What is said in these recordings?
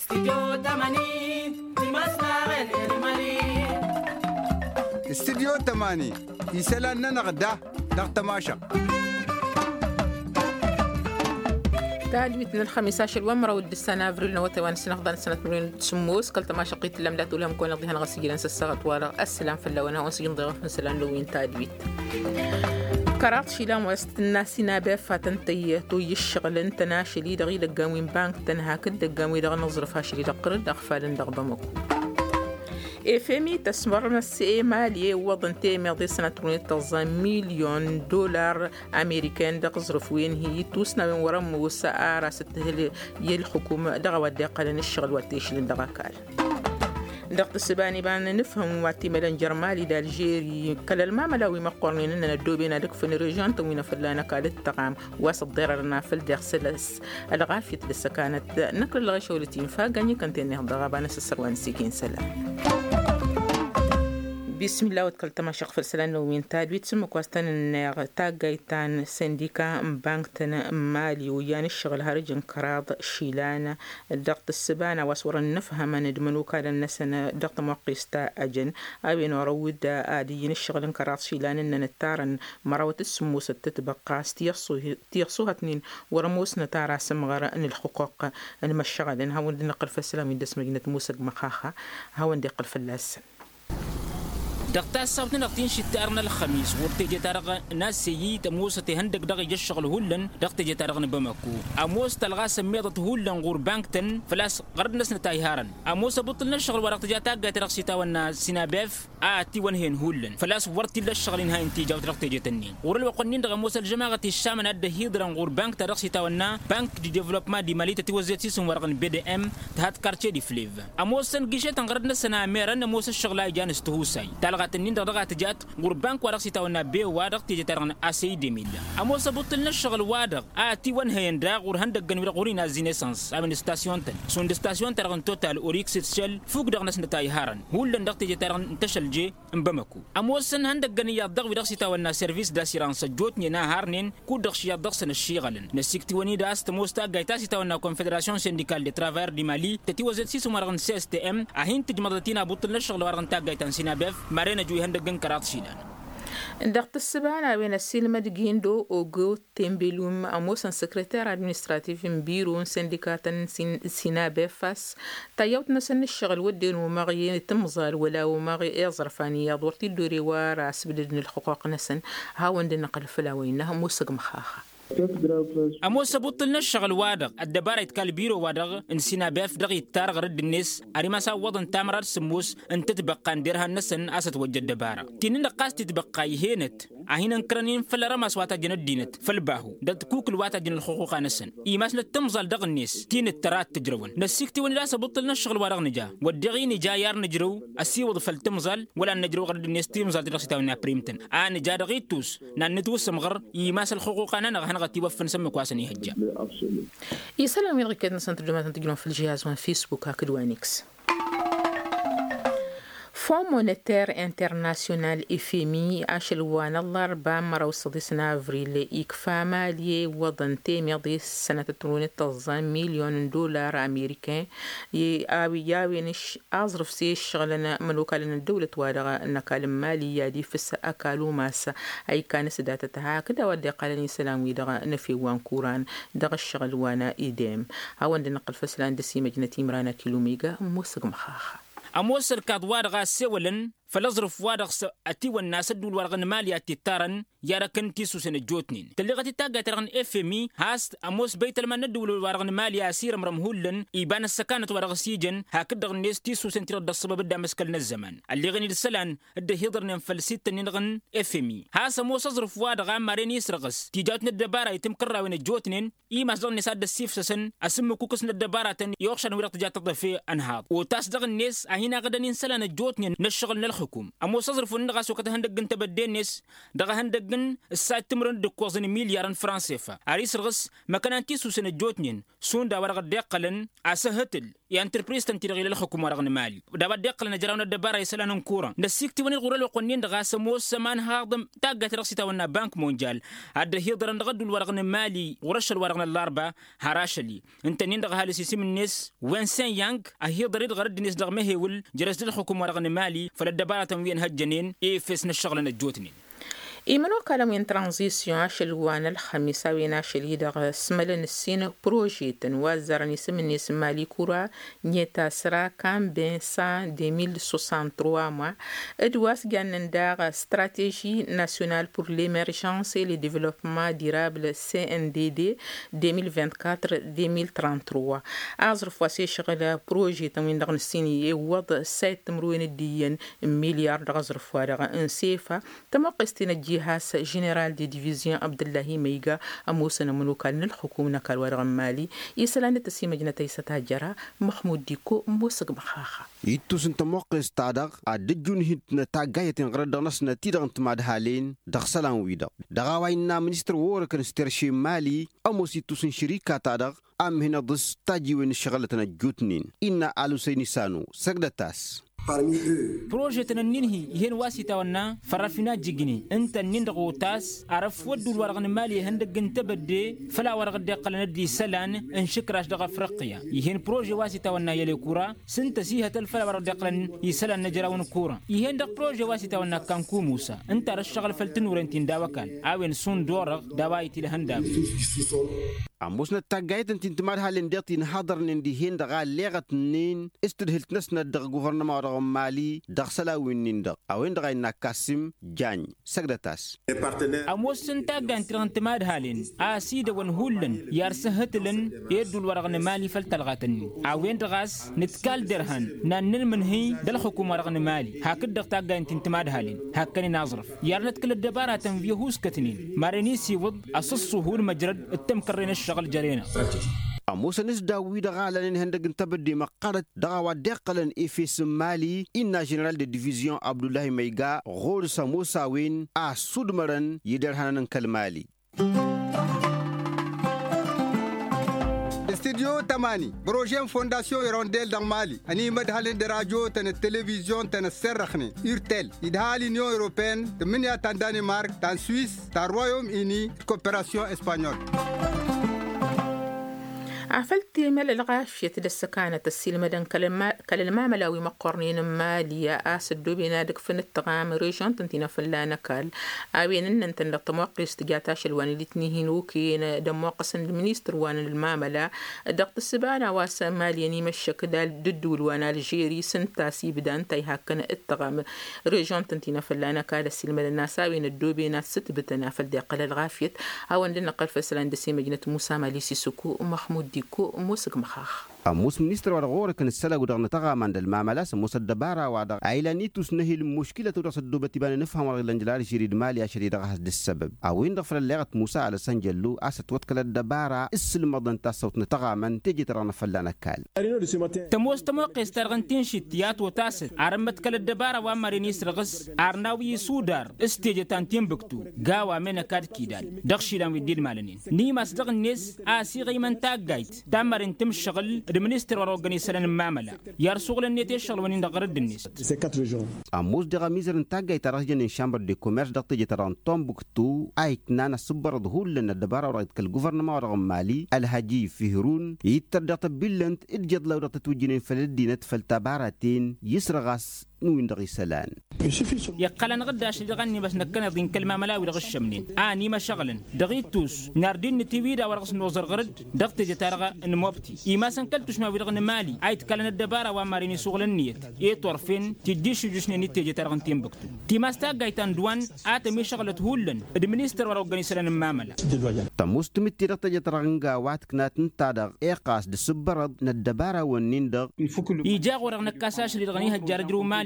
استديو 80 في مصنع الإرمالي. استديو 80 يسألنا نغدا نغتماشق تعلمت من الخميس عشر ومرة ود السنة أفريل نوتي وأنا سنغضان سنة مليون سموس قلت ما شقيت لم لا تقولهم كون أضيها نغسي جلنس السغط ورا السلام في اللون هون سجن ضغط مثلا لوين تعلمت قرارت شيلام وسط الناس نابه فاتنتي توي الشغل انت ناشلي دغي دقاوين بانك تنها كد دقاوي دغ نظرفها شلي دقرد أخفال دغضمك إفمي تسمرنا السي مالية وضن تيمي دي سنة $1 مليون أمريكان دق ظرفوين هي توسنا من ورم وسعارة ستهل الحكومة دغا ودي قلن الشغل واتيش لندغا كال دقت السباني بان نفهم واتي ملان جرمالي دالجيري كلا المعملاوي مقورنين اننا الدوبينا دك في نرجان توينا فلانا كالت تقام واسط ضررنا في الدغ سلس الغافية لسا كانت نكر الغشولتين فاقاني كانتين نهضغا بانس السروان سيكين سلام بسم الله وتكلت ما شق في السلام وين تادويت سمك واستن النار تاجيتان سنديكا بانكتن مالي ويان الشغل هرجن كراض شيلان دقت السبانة وصور النفهم ندمنو كان النسن دقت موقيستا أجن أبين ورود آديين الشغل كراض شيلان إن نتارن مروت السموس تتبقى تيصوها اتنين ورموس نتارا سمغر أن الحقوق أن مشغل إن هون نقل في السلام يدس مجنة موسق مخاخة هون دقل في اللاس دقتا السبت نقطين شتارنا الخميس ورتجي تارغ ناس سيي موسى تهندق دغ يشغل هولن دقتجي تارغ بمكو اموس تلغا سميضه هولن غور بانكتن فلاس قرد ناس نتايهارن اموس بطلنا الشغل ورقت جاتا تارغ سيتا ونا سينابيف اتي ونهن هولن فلاس ورتي الشغل نها انتي جاو دقتجي تنين ورل وقنين دغ موسى الجماعه الشام ند هيدرن غور بانك تارغ سيتا ونا بانك دي ديفلوبمون دي مالي تتوزيت سيسون ورقن بي دي ام تهات كارتيه دي فليف اموس نجيشه تنقرد نسنا ميرن موسى الشغل جانس تهوساي تنين دغا تجات غربانك ورق سيتاونا بي وادق تيجي ترغن اسي ديميل امو سبوتلنا الشغل وادق اتي ون هيندا غور هندغن غورينا زينيسانس امن ستاسيون تن سون ستاسيون ترغن توتال اوريكس تشل فوق دغنس نتاي هارن هولن دغ تيجي ترغن تشل جي امبمكو امو سن هندغن يا دغ ودغ سيتاونا سيرفيس داسيرانس جوتني نا هارنين كو دغ شيا دغ سن الشيغلن نسيكتي وني داست موستا غايتا سيتاونا كونفدراسيون سينديكال دي ترافير دي مالي تتي وزت سي سمرغن سي اس تي ام اهين تجمدتينا بوتلنا الشغل ورغن تا غايتان سينابيف مارينا جوي هندغن كرات شيلان دقت السبانة بين السيلمة جيندو أوغو تيمبيلوم أموسن سكرتير أدمنستراتيف بيرون سندكات سينابي فاس تايوت نسن الشغل ودين ومغي تمزار ولا ومغي يظرفانية دورتي الدوري وراس بدن الحقوق نسن هاون دي نقل فلاوينها موسق مخاخة امو سبوتلنا الشغل وادغ الدبار يتكال بيرو وادغ انسينا بيف دغ يتارغ رد الناس اريماسا وضن تامرار سموس انت تبقى نديرها النسن اسد وجه الدبارة تنين دقاس تتبقى يهينت اهين انكرنين فلرماس واتا جن الدينت فالباهو دد كوك الواتا جن الحقوق نسن ايماس نتمزل دغ الناس تين الترات تجرون نسيكتي ون لا سبوتلنا الشغل وادغ نجا ودغي نجا يار نجرو اسي وض فلتمزل ولا نجرو غرد الناس تيمزل دغ سيتاونا بريمتن ان جا دغيتوس نان نتوس مغر ايماس الحقوق انا غتي وفن سمي كواسني هجا يسلم يلغي كدنا سنتر جماعة تجلون في الجهاز وان فيسبوك هكذوانيكس فون مونيتير انترناسيونال إفيمي أشلوان الأربعة مرة وصديسنا أفريل إكفا مالي وضن تيمي سنة $1 مليون أمريكان ياوي نش أظرف سي الشغلنا من وكالنا الدولة وادغا نكال مالية دي فس أكالو ماسا أي كان سداتتها كدا ودي قالني سلامي دغا نفي وان كوران دغا الشغل وانا إيديم هاوان دي نقل فسلان دسي مجنة مرانا كيلوميغا موسق مخاخة اموسر كاد وادغا سيولن فلظرف وادغ اتي والناس دول ورغن مالي اتتارن يارا كنتي سوسن جوتنين تلغتي تاغا ترغن افمي هاست اموس بيت المن دول ورغن مالي اسير مرمهولن يبان السكانه ورغ سيجن هكذا نيستي سوسن ترد السبب دا مسكلنا الزمان اللي غني السلان ده يضرن فلسيت نغن افمي هاس اموس ظرف وادغ ماريني سرغس تيجاتنا الدباره يتم كراوين جوتنين اي مازون نساد السيف سسن اسم كوكسن الدباره يوخشن ورق جات تضفي انهاض وتصدق الناس هنا غدا نسلان جوتنين نشغل الحكوم امو صرف النغاس وقت هندغن تبدنس دغه هندغن الساعه تمرن دكوزن مليار فرنسا اريس رغس مكانتي سوسن جوتنين سون دا ورغ دقلن اسهتل يا انتربريز تنتيرغي للحكومة رغن مالي دابا دقل نجراونا الدبارة يسلانن كورا نسيكتي وني غورل وقنين دغاس موس مان هاضم تاغات راسيتا ونا بنك مونجال هاد هيدر نغدو الورغن مالي ورش الورغن الاربع هراشلي انت نندغ هالي سيسي من الناس وين سان يانغ هيدر يدغرد الناس دغ مهيول جرس الحكومة رغن مالي فالدبارة تنوين هجنين فيس نشغل نجوتني إيمانو كلام ين ترانزيسيون عشلوان الخميسة وين عشلي دغ سملن السين بروجي تنوازرني سمني سمالي كورا نيتا سرا كان بين سان 2063 موا ادواس جانن دغ استراتيجي ناسيونال pour l'émergence et le développement durable CNDD 2024-2033 أعرف واسي شغل بروجي تنوين دغ السيني وضع 7 مليون ديين مليار دغ زرف ورغ انسيفا تمقستين جهاز جنرال دي ديفيزيون عبد الله ميغا اموسنا منوكال الحكومه كالورغ مالي يسلان تسيم جنتي ستاجرا محمود ديكو موسق مخاخا يتوس انت موقس تادغ ادجون هيتنا تاغايتين غرد نسنا تيدغ انتماد حالين دخسلان ويدا دغاوينا منستر وورك نسترشي مالي اموس يتوس شركه تادغ ام هنا ضس تاجي وين شغلتنا جوتنين ان الو سينسانو سغدتاس بروجيت ننهي يهن واسيتا ونا فرافينا جيجني انت نندغو تاس عرف ودو الورغن مالي هندق انتبدي فلا ورغ دقل ندي سلان انشكراش دغ افريقيا يهن بروجي واسيتا ونا يلي كورا سنت سيها تلفلا ورغ دقل يسلان نجراون كورا يهن دغ بروجي واسيتا ونا كانكو موسى انت رشغل فلتنورنتين داوكال اوين سون دورغ دوايتي لهندام أموسنا تاجايت أنت انتماد حالين ديتين حاضر نندي هند غال لغت نين استدهلت نسنا دغ غوفرنما رغم مالي دغ سلاوين نندغ أوين دغاينا كاسم جاني سكرتاس أموسنا تاجان ترانتماد حالين آسيد ونهولن يارسهتلن يدو الورغن مالي فلتلغاتن أوين دغاس نتكال درهن نانن من هي دل حكومة رغن مالي هاكد دغ تاجان تنتماد حالين هاكني نظرف يارنت كل الدبارة تنفيهوس كتنين مارينيسي وض أصصه هو المجرد التمكرين الشغل جرينا أموس نسدا ويدا غالن هندق انتبدي مقارت دغاوا دقلن إفيس مالي إنا جنرال دي ديفيزيون عبد الله ميغا غور سموساوين سودمرن يدرهنن كالمالي Studio Tamani, projet Fondation Hirondelle dans Mali. Ani madhalin de radio, de télévision, de serrachni. Urtel, idhal Union européenne, de Minia tan Danemark, tan Suisse, tan Royaume-Uni, coopération espagnole. عفلت مال الغاشية للسكانة السلمدن كلمة ملاوي مقرنين مالية آسد دوبينا دك فن التغام ريجون تنتينا فلانا كال آوين إن تنلق تموقع استجاتاش الوان اللي تنهينو كين دموقع المينيستر وان الماملة دقت السبانة واسا ماليا نيمشك دال ددو الوان الجيري سنتاسي بدان تايها كان التغام ريجون تنتينا فلانا كال السلمدن ناساوين الدوبينا ستبتنا فالدقل الغافية هاوان لنا قال فسلان دسي مجنة موسى ماليسي سكو ومحمود ديكو موسك مخاخ أموس منستر ورغور كان السلا ودغنا تغا من المعاملة سموس الدبارة وعدا عيلاني تسنهي المشكلة ترس الدوبة تبان نفهم ورغ الانجلار جريد مالي عشري دغا السبب أوين دفر اللغة موسى على سنجلو أسد وتكل الدبارة السلم ضن تاسوت نتغا من تجي ترانا فلانا كال تموس تموقع استرغنتين شتيات وتاسد عرمت كل الدبارة وامارينيس رغس عرناوي سودار استيجي تانتين بكتو غاوا من كاد كيدال دغشي لان ويديد مالنين نيما صدق الناس آسي غيمن تاقايت تامرين تم الشغل المينستر وروغني سلان المعاملة يارسوغل النيتي الشغل ونين دغرد الناس أموس دغا ميزر انتاقاي تراجن ان شامبر دي كوميرس دغتجي تران تومبكتو ايكنانا سبر ظهول لنا الدبارة ورغد كالغوفرنما ورغم مالي الهاجي فيهرون يتردق بلنت الجد لو دغت توجينين فلدينت فالتبارتين يسرغاس نوين دغي سلان يقلن غداش دغني بس نكنا ضين كلمة ملاوي دغ الشمنين ما شغلن دغيتوس ناردين تيفي دا ورغس نوزر غرد دغت جتارغا نموبتي إما سنكلتوش ما بيدغن مالي عيت كلن الدبارة وماريني شغل النيت طرفين تديش جوشني نيت جتارغن تيمبكتو تيماستا غايتان دوان مي شغلت هولن المينستر وروغني سلان المعاملة تموس تمتي دغت جتارغنغا واتكنات نتادغ ايقاس دسبرد ندبارة ونين دغ يجا ورغ نكاساش اللي دغنيها الجارجرو مالي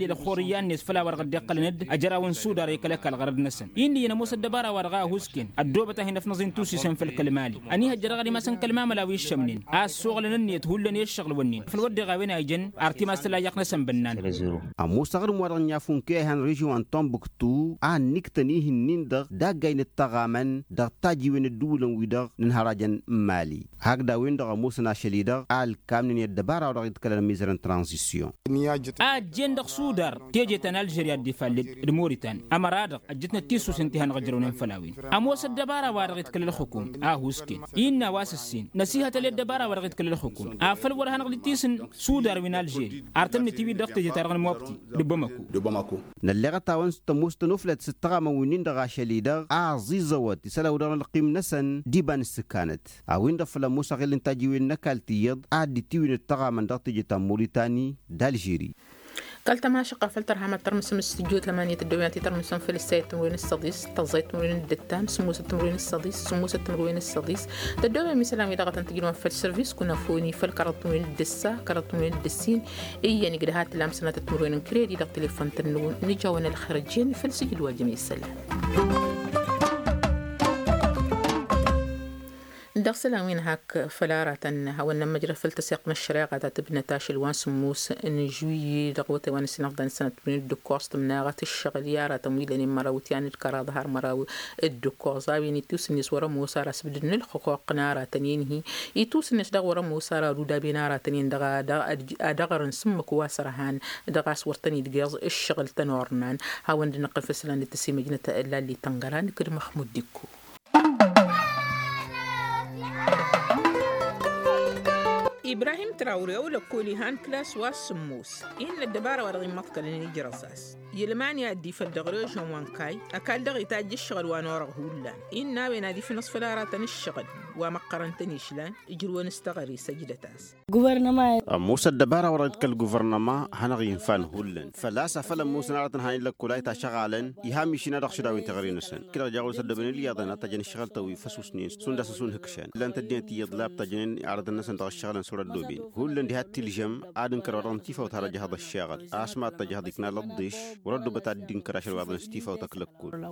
خوريان نس فلا ورق دقل ند أجرا ونسودار يكلك الغرد نسن إني أنا موسى الدبارة ورقا هوسكين الدوبة هنا في نظين توسي سن في الكلمالي أني هجرا غادي مثلا كلمة ملاوي الشمنين السوق لنني تهول لني الشغل ونين في الود غاوين أيجن أرتي ما سلا يقنا سن بنان موسى غير مورن يافون كيهان ريجيون تومبكتو نكتنيه النندغ دا جاين التغامن دا تاجي وين الدولة ويدغ نهراجن مالي هكذا وين دغ موسى ناشليدغ كامن الدبارة ورغ يتكلم ميزرن ترانزيسيون جندق سودار تيجي تن الجيريا ديفالد موريتان امراد اجتنا تيسو سنتيهان غجرون فلاوين اموس الدبارة ورغ يتكلم الحكوم هوسكين إن واسسين نصيحة للدبارة ورغ يتكلم الحكوم افل ورهان غلي تيسن سودار من الجيري ارتم تي في دغت جي تارغن موبتي دبماكو نلغا تاون ستموستنوفلت ستغام وينين دغ شليدغ عزيزوات يسلاو دغ القيم نسن ديبان السكانت اوين دفلا موسى غير انتاجي وين نكالتيض ادي تيوين التغام دغت جي موريتاني دالجيري قال تماشى قفلت رحمة ترمس مستجود لمانية الدويات ترمس في السيد تمرين الصديس تزيت تمرين الدتام سموس التمرين الصديس سموس التمرين الصديس تدوي مثلا إذا قد تجينا في السيرفيس كنا فوني في الكرتون الدسة كرتون الدسين يعني قد هات لامسنا التمرين كريدي دا تليفون تنون نجاونا الخارجين في السجل والجميع السلام دخسلا وين هاك فلارة هاونا مجرى فلتسيق الشراغة تبنى تاش الوان سموس نجوي دغوتي وان سنفضان سنة بنين الدكوست مناغة الشغليارة تمويلاني مراوتيان الكرا ظهر مراو الدكوز وين يتوس الناس ورا موسى راس بدن الحقوق نارة تنينهي يتوس الناس دغ ورا موسى رودا بنارة تنين دغر نسمك واسرهان دغاس ورتني دقيز الشغل تنورنان هاونا نقل فسلان لتسي مجنة إلا اللي تنقران كده محمود ديكو إبراهيم تراوري أولا كولي هان كلاس والسموس إن الدبارة ورغي مطكال نيجي رصاص يلماني أدي في الدغريج وانكاي أكال دغي تاج الشغل وانورغ هولان إن ناوي نادي في نصف الاراتن الشغل ومقرن تنيشلان يجروا نستغري سجدتاس غوفرنما موسى الدبارة ورغي كالغوفرنما هنغي فان هولان فلاسا فلم موسى نارتن هاني لك كولايتا شغالن يهامي شينا دغ شداوين تغرين سن كلا جاول سدبن الياضنا تجن الشغل توي فسوسنين سوندا سون هكشان لان تدين تيضلاب تجن عرض الناس دغ الشغل الدوبين هولن دي هات الجم عادن كرارن تيفا وترجع هذا الشغل اسمع تجه ديكنا للضيش وردوا بتادين كراش الوضع ستيفا وتكلكول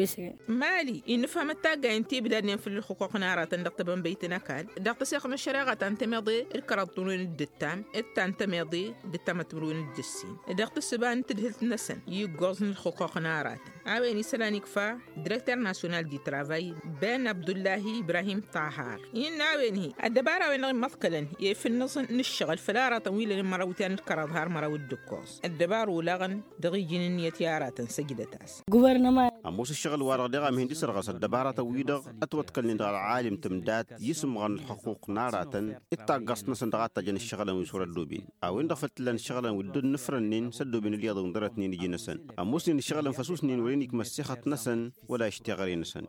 مالي إن فهمت تاجا انتي بدنا في الحقوق نارة دقت بن بيتنا كان دقت سيخنا الشراغة تنتمضي الكراتون الدتام التنتمضي دتام تمرون الدسين دقت السبان تدهلت نسن يجوزن الحقوق نارة عويني سلانيك فا ديريكتور ناسيونال دي ترافاي بن عبد الله إبراهيم طاهر إن عويني الدبارة وين مثقلا في النص نشغل فلارة طويلة لمراوتان الكراظهار مراو الدكوز الدبار ولغن دغي جنينية يارات سجدتاس غوفرنما اموس الشغل ورا دغا مهندس رغس الدبارة تويدغ اتوتكل ند العالم تمدات يسم غن الحقوق ناراتن اتاقص نسن دغات جن الشغل ويسور الدوبين او ان دفت لن الشغل ودن نفرنين سدوبين الياض ندرتني نجي نسن اموس الشغل فسوسنين ولينك مسخت نسن ولا اشتغري نسن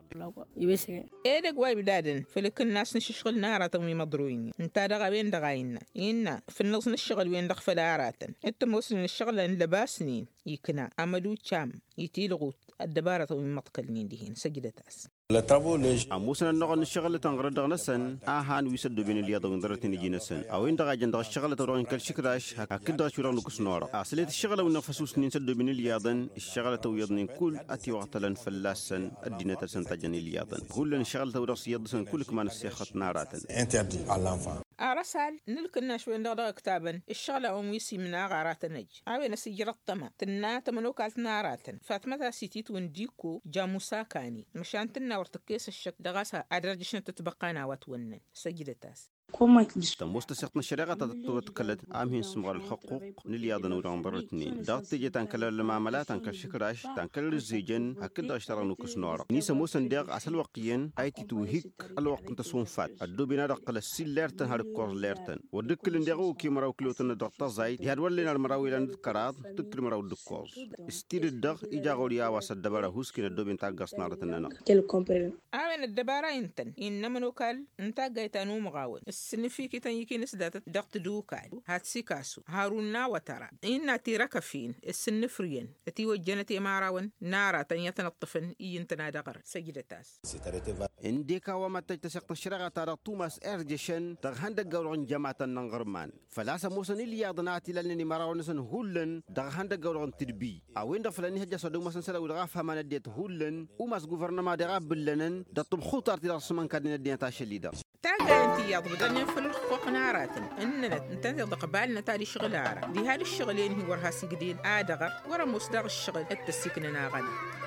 ايه دغ واي بدادن فلك الناس نشغل نارات وي مضروين انت دغا بين دغاينا إن في النص الشغل وين دخل فلاراتن انت موصل الشغل ان لباسنين يكنا عملو تشام يتيلغو الدبارة من مطكلنين دهين سجدتاس اموسنا نغن الشغل تنغرد نسن اهان ويسد بين الياض وندرت نجي نسن او ان دغا جند الشغل تروين كل شكراش هكذا شوران كسنور اصليت الشغل ونفسوس نسد بين الياضن الشغل تويضن كل اتي وقتلن فلاسن الدينه سنتجن الياضن كل الشغل تورس يدسن كل كمان السيخت ناراتن انتردي على الانفان أرسل نلقنا شوين دغدغ كتابا الشغلة وميسي من أغارات نج عوين سيجرت تما تنا تمنوكالت نارات فاتمتا سيتيت ونديكو جاموسا كاني مشان تنا ورتكيس الشك دغاسا أدرجشن تتبقانا واتونن سجدتاس مستسقنا الشريعة تتكلت عامهن سمغر الحقوق نلياضن وران برتنين داغت تيجي تنكل المعاملات تنكل شكراش تنكل الزيجن هكذا اشترى نوكس نورا نيسا موسن داغ أسل وقيا ايتي توهيك الوقت انتصون فات الدو بنا دقل السيل ليرتن هارك كور ليرتن ودكل انداغو كي مراو كلوتن دقتا زايد يهدور لنا المراو إلان دكارات تكل مراو دكوز استير الدغ إجاغو ريا واسد دبارا هوسكين الدو بنتا قصنارة النانا عوين الدبارا انتن إنما نوكال انتا قيتانو مغاون السنفيكي تنيكي نسدات دقت دوكاد هاتسي كاسو هارونا وترى إن تيرك فين السنفرين تي وجنتي ماراون نارا تنيتنا الطفن ينتنا دقر سجد تاس إنديكا وما تجتسق تشرغة ترى توماس إرجشن تغهندق قولون جماعة النغرمان فلا سموسن اللي يغضناتي لأنني مراونسن هولن تغهندق قولون تدبي أوين دفلني هجا صدوم مسن سلا ودغافها ما نديت هولن وماس غوفرنما دغاب بلنن دطب خطر تلاسمان كادين الدين تاشليدا تاقا انتي يضبط أن ينفل الحقوق نارات إننا نتنزل قبالنا تالي شغل عارة دي هذا الشغلين هي ورها سيقدين آدغر ورا مصدر الشغل التسيكن ناغن